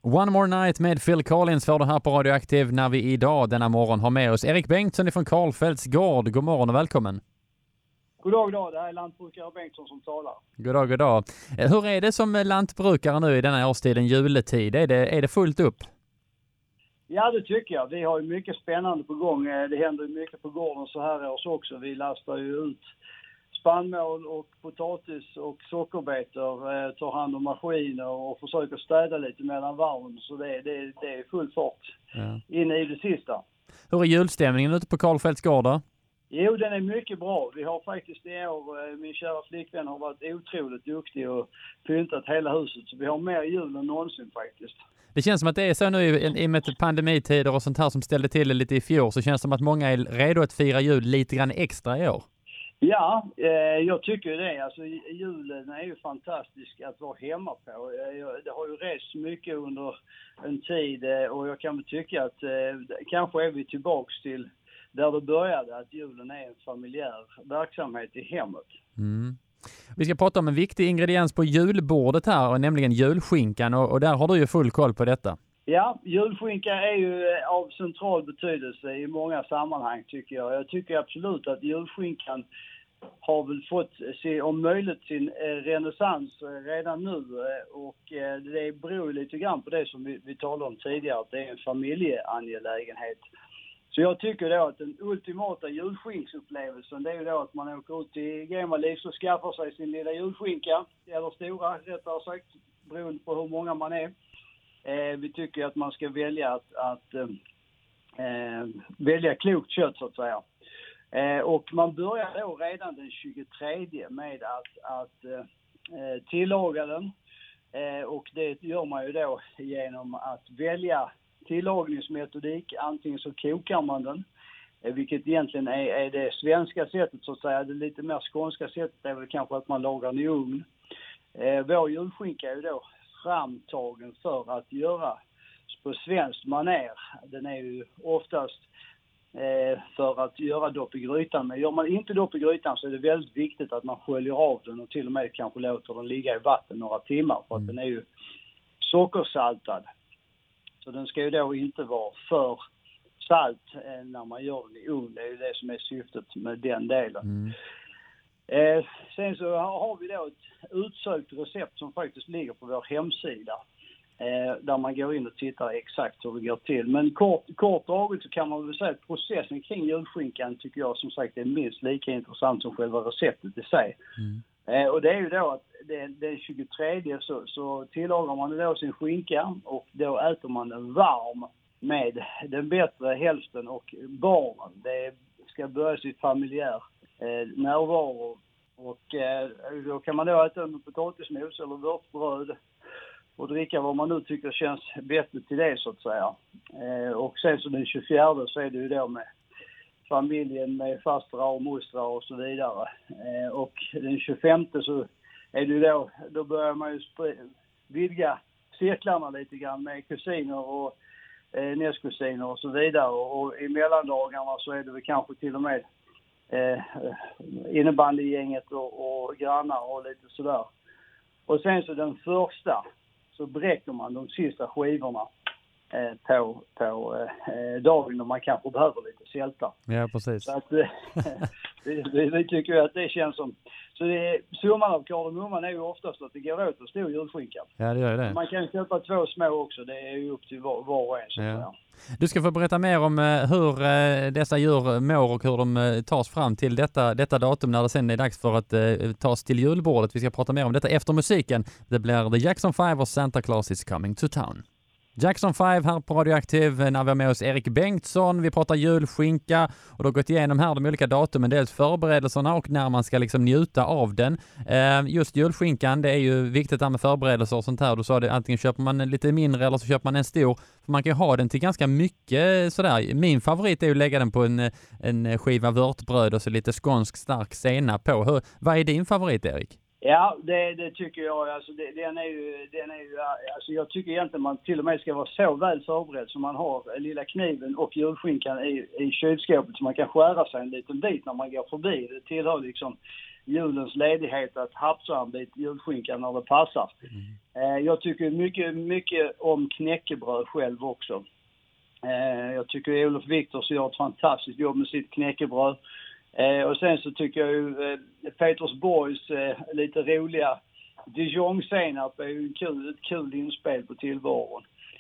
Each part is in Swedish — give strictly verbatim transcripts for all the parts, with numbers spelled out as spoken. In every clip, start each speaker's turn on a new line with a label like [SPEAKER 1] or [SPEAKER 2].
[SPEAKER 1] One More Night med Phil Collins får det här på Radioaktiv när vi idag denna morgon har med oss Erik Bengtsson från Karlfeldts gård. God morgon och välkommen.
[SPEAKER 2] God dag, god dag. Det här är lantbrukare Bengtsson som talar.
[SPEAKER 1] God dag, god dag. Hur är det som lantbrukare nu i denna årstiden, juletid? Är det, är det fullt upp?
[SPEAKER 2] Ja, det tycker jag. Vi har ju mycket spännande på gång. Det händer ju mycket på gården så här års också. Vi lastar ju ut spannmål och potatis och sockerbetor, tar hand om maskiner och försöker städa lite mellan varven. Så det, det, det är full fart ja. In i det sista.
[SPEAKER 1] Hur är julstämningen ute på Karlfeldts gård då?
[SPEAKER 2] Jo, den är mycket bra. Vi har faktiskt i år, min kära flickvän har varit otroligt duktig och pyntat hela huset. Så vi har mer jul än någonsin faktiskt.
[SPEAKER 1] Det känns som att det är så nu i och med pandemitider och sånt här som ställde till det lite i fjol, så känns det som att många är redo att fira jul lite grann extra i år.
[SPEAKER 2] Ja, eh, jag tycker det. Alltså, julen är ju fantastisk att vara hemma på. Jag, det har ju rest mycket under en tid eh, och jag kan väl tycka att eh, kanske är vi tillbaks till där det började, att julen är en familjär verksamhet i hemmet. Mm.
[SPEAKER 1] Vi ska prata om en viktig ingrediens på julbordet här, nämligen julskinkan, och, och där har du ju full koll på detta.
[SPEAKER 2] Ja, julskinka är ju av central betydelse i många sammanhang tycker jag. Jag tycker absolut att julskinkan har väl fått se, om möjligt sin eh, renässans eh, redan nu eh, och eh, det beror lite grann på det som vi, vi talade om tidigare, att det är en familjeangelägenhet. Så jag tycker då att den ultimata julskinksupplevelsen, det är ju då att man åker ut till Gema Livs och skaffar sig sin lilla julskinka, eller stora rättare sagt, beroende på hur många man är. Eh, vi tycker att man ska välja att, att eh, välja klokt kött så att säga. Eh, och man börjar då redan den tjugotredje med att, att eh, tillaga den. Eh, och det gör man ju då genom att välja tillagningsmetodik. Antingen så kokar man den, eh, vilket egentligen är, är det svenska sättet så att säga. Det lite mer skånska sättet är väl kanske att man lagar den i ugn. Eh, vår julskinka är ju då framtagen för att göra på svenskt manér. Den är ju oftast eh, för att göra dopp i grytan. Men gör man inte dopp i grytan så är det väldigt viktigt att man sköljer av den och till och med kanske låter den ligga i vatten några timmar. För att den är ju sockersaltad. Så den ska ju då inte vara för salt eh, när man gör den i ugn. Det är ju det som är syftet med den delen. Mm. Eh, sen så har vi då ett utsökt recept som faktiskt ligger på vår hemsida. Eh, där man går in och tittar exakt hur det går till. Men kort, kort draget så kan man väl säga att processen kring julskinkan tycker jag som sagt är minst lika intressant som själva receptet i sig. Mm. Eh, och det är ju då att det, det tjugotredje så, så tillagar man då sin skinka och då äter man den varm med den bättre hälften och barnen. Det ska börja sitt familjär eh, närvaro och eh, då kan man då äta med potatismos eller vörtbröd och dricka vad man nu tycker känns bättre till det så att säga. Eh, och sen så den tjugofjärde så är det ju då med familjen med fastrar och mostrar och så vidare. Eh, och den tjugofemte så är det ju då, då börjar man ju spr- vidga cirklarna lite grann med kusiner och eh, nästkusiner och så vidare. Och, och i mellandagarna så är det väl kanske till och med eh, innebandygänget och, och grannar och lite sådär. Och sen så den första så bräcker man de sista skivorna eh, på, på eh, dagen och man kanske behöver lite sälta.
[SPEAKER 1] Ja, precis.
[SPEAKER 2] Så att, eh, vi, vi, vi tycker att det känns som... Så det är, summan av kardemumman är ju oftast att det går åt en stor julskinka.
[SPEAKER 1] Ja, det gör det.
[SPEAKER 2] Man kan köpa två små också, det är ju upp till var, var och en så att
[SPEAKER 1] ja.
[SPEAKER 2] säga.
[SPEAKER 1] Du ska få berätta mer om hur dessa djur mår och hur de tas fram till detta, detta datum när det sen är dags för att uh, tas till julbordet. Vi ska prata mer om detta efter musiken. Det blir The Jackson five och Santa Claus is coming to town. Jackson five här på Radioaktiv när vi har med oss Erik Bengtsson. Vi pratar julskinka och då har gått igenom här de olika datumen, dels förberedelserna och när man ska liksom njuta av den. Eh, just julskinkan, det är ju viktigt där med förberedelser och sånt här. Du sa det, antingen köper man en lite mindre eller så köper man en stor. För man kan ju ha den till ganska mycket sådär. Min favorit är ju att lägga den på en, en skiva vörtbröd och så lite skånsk stark senap på. Hur, vad är din favorit, Erik?
[SPEAKER 2] Ja, det, det tycker jag. Alltså, det, den är ju, den är ju, alltså, jag tycker egentligen man till och med ska vara så väl förberedd som man har lilla kniven och julskinkan i, i kylskåpet så man kan skära sig en liten bit när man går förbi. Det tillhör liksom julens ledighet att hapsa en bit julskinka när det passar. Mm. Jag tycker mycket, mycket om knäckebröd själv också. Jag tycker Olof Viktors gör ett fantastiskt jobb med sitt knäckebröd. Och sen så tycker jag ju Petersborgs lite roliga Dijon-senap är ju kul, ett kul inspel på tillvaron.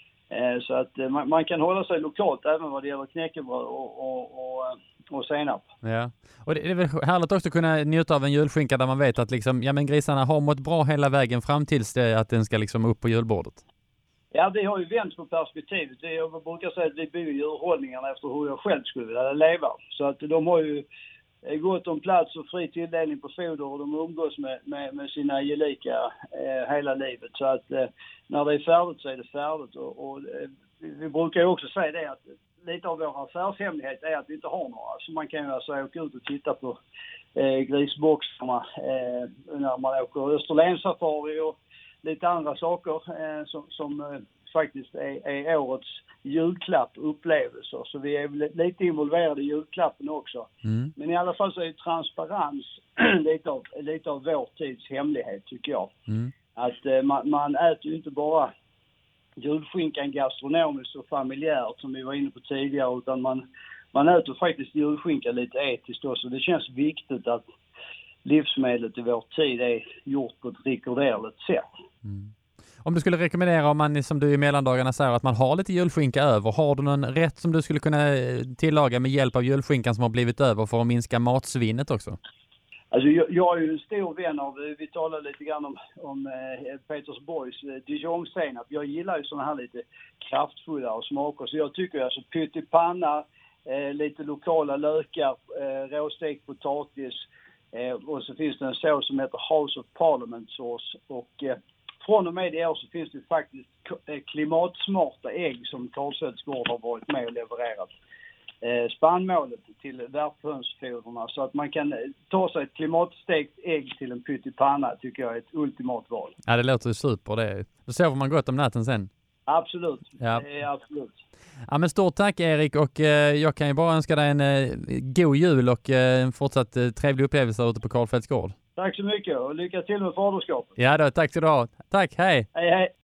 [SPEAKER 2] Så att man, man kan hålla sig lokalt även vad det gäller knäckebröd och, och, och, och senap.
[SPEAKER 1] Ja, och det är väl härligt också att kunna njuta av en julskinka där man vet att liksom, ja, men grisarna har mått bra hela vägen fram tills det, att den ska liksom upp på julbordet.
[SPEAKER 2] Ja, vi har ju vänt på perspektivet. Jag brukar säga att vi bygger djurhållningarna efter hur jag själv skulle vilja leva. Så att de har ju gått om plats och fri tilldelning på foder och de umgås med, med, med sina gelika eh, hela livet. Så att eh, när det är färdigt så är det färdigt. Och, och eh, vi brukar ju också säga det att lite av vår affärshemlighet är att vi inte har några. Så man kan ju alltså åka ut och titta på eh, grisboxarna eh, när man åker Österlensafari och lite andra saker eh, som, som eh, faktiskt är, är årets julklappupplevelser. Så vi är lite involverade i julklappen också. Mm. Men i alla fall så är transparens lite, av, lite av vår tids hemlighet tycker jag. Mm. Att eh, man, man äter ju inte bara julskinkan gastronomiskt och familjärt som vi var inne på tidigare, utan man, man äter faktiskt julskinkan lite etiskt också. Det känns viktigt att livsmedlet i vår tid är gjort på ett rekorderligt sätt. Mm.
[SPEAKER 1] Om du skulle rekommendera, om man som du i mellandagarna säger att man har lite julskinka över, har du någon rätt som du skulle kunna tillaga med hjälp av julskinkan som har blivit över för att minska matsvinnet också?
[SPEAKER 2] Alltså jag, jag är ju en stor vän av, vi talade lite grann om, om eh, Petersborgs eh, Dijon-senap. Jag gillar ju sådana här lite kraftfulla smaker, så jag tycker alltså pyttipanna, eh, lite lokala lökar, eh, råstekt potatis eh, och så finns det en sås som heter House of Parliament sås och eh, från och med i år så finns det faktiskt klimatsmarta ägg som Karlsöds gård har varit med och levererat. Eh, spannmålet till värphönsfoderna så att man kan ta sig ett klimatstekt ägg till en pyttipanna tycker jag är ett ultimat val.
[SPEAKER 1] Ja, det låter super det. Då sover man gott om natten sen.
[SPEAKER 2] Absolut,
[SPEAKER 1] ja.
[SPEAKER 2] Eh, absolut.
[SPEAKER 1] Ja, men stort tack Erik och eh, jag kan ju bara önska dig en eh, god jul och eh, en fortsatt eh, trevlig upplevelse ute på Karlfeldts gård.
[SPEAKER 2] Tack så mycket och lycka till med faderskapet.
[SPEAKER 1] Ja då, tack ska du ha. Tack, hej!
[SPEAKER 2] Hej, hej!